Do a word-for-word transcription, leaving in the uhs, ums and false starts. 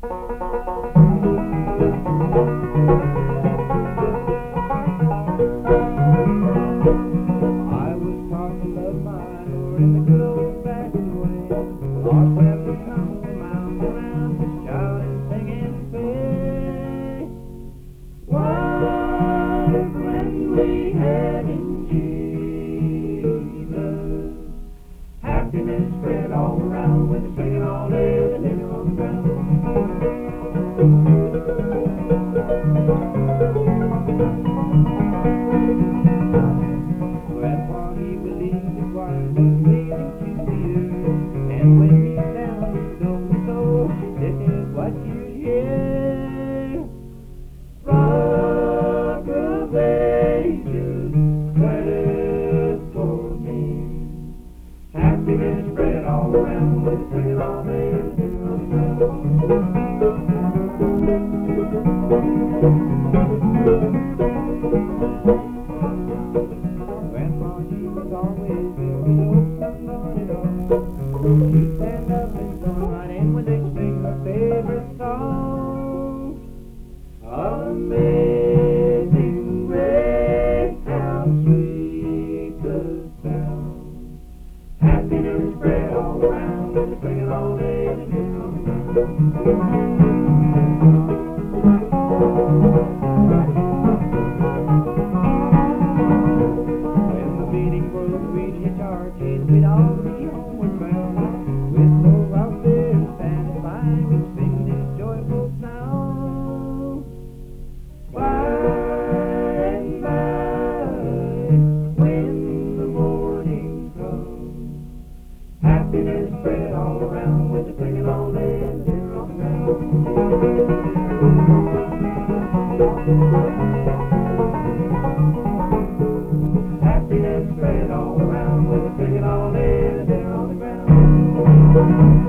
I was taught to love my Lord in the good old-fashioned way. Our pepper come round and round, shout and sing and play. What when we had in Jesus, happiness spread all around with the singing all day and the living on the ground. Grandpa, he believed the choir was pleasing to the ear, and when he sounded so and so, this is what you'd hear. Rock of Ages, sweat for me. Happiness spread all around with the singing all day and the living on the ground. Grandma, she was always there with the old sunburn and all. She'd stand up and join right in when they sing her favorite song. Amazing grace, how sweet the sound. Happiness spread all around with the singing all day and the living on the ground. When the meeting broke, we'd hitch our chains, we'd all be homeward bound. Whistle out there, satisfied, we'd sing this joyful sound. By and by, when the morning comes, happiness spread all around with the singing all day and the living on the ground. Happiness spread all around with the singing all day and the living on the ground.